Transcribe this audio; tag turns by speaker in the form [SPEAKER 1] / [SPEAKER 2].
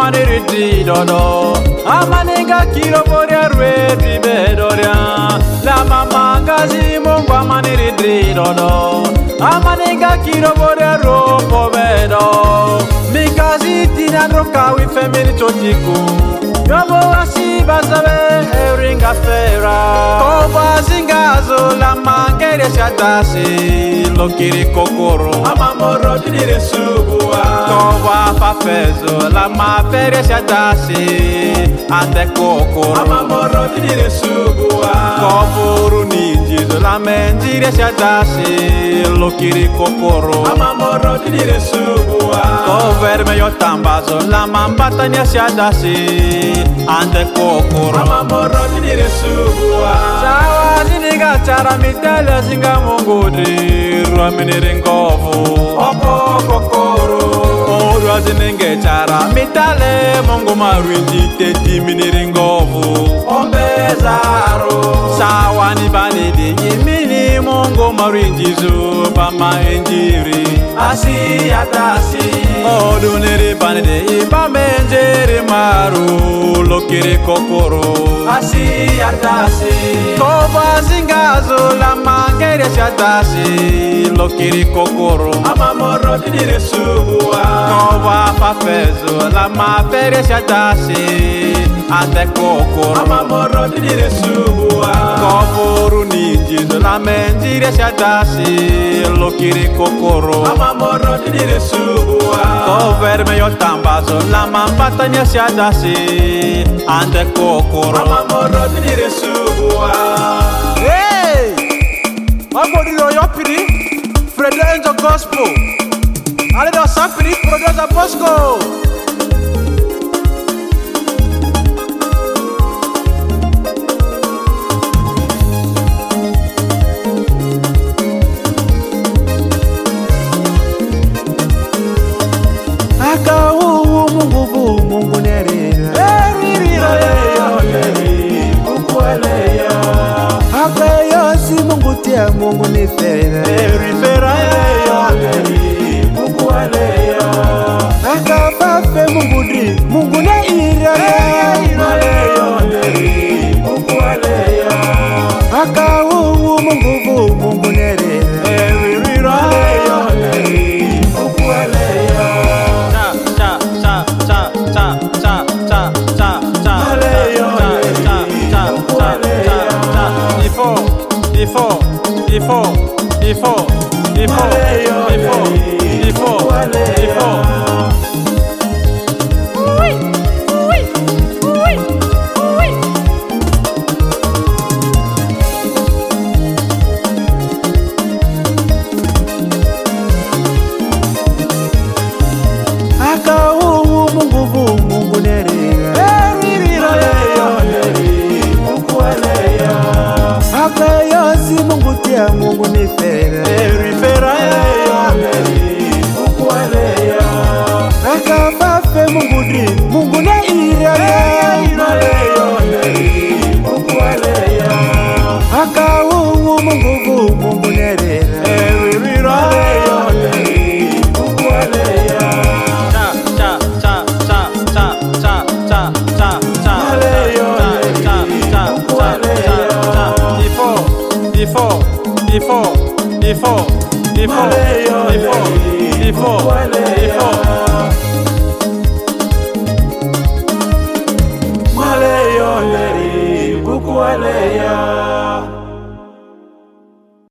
[SPEAKER 1] maniriti dodo amaniga kiro boria rwedi bedoria la mama ngazi mongwa maniriti dodo amaniga kiro boria ropo bedo mikazi tinandro kawi femini chotiku yobo asi bazabe eringa fera koba zingazo la mangere shatasi lokiri kokoro amamoro dinire subua koba fafezo la mafere shatasi ande kokoro amamoro dinire subua koburu ninjizo la menjire shatasi lokiri kokoro amamoro dinire subua koverme yotambazo la mambatanya shatasi ande kokoro amamoro dinire subua sawa ziniga chara mitele zinga mungudi ruaminiri ngovu oko kokoro orwa zininge chara mitele mungu marwinji teti miniri ngovu ombezaro sawa ni balidi imini mungu marwinji zuba maenjiri asi atasi oduniri banide ibame njeri maru lokiri kokoro asi atasi koba zingazo la mangere shatasi lokiri kokoro amamoro dinire subua koba fafezo la mafere shatasi ande kokoro amamoro dinire subua koburu ninjizo la menjire shatasi lokiri kokoro amamoro dinire subua koverme yotambazo la mambatanya shatasi ande kokoro amamoro dinire subua. Hey! Magoriro yopiri Fredo Angel Gospel Alido Sapiri Producer Bosco Aka uu mungu mungu nerira Mungu tia mungu ni fera Erifera ya Mungu aleya Akafafe mungu di Mungu ne ira Mungu aleya Akawu mungu mungu ne rera Erifera ya Mungu aleya Cha cha cha cha cha cha cha cha aleya Mungu ni fera Erifera ya Mungu aleya Akafafe mungu di Mungu ne ira Mungu aleya Akawu mungu ne rera Erifera ya Mungu aleya Cha cha cha cha cha cha cha cha Before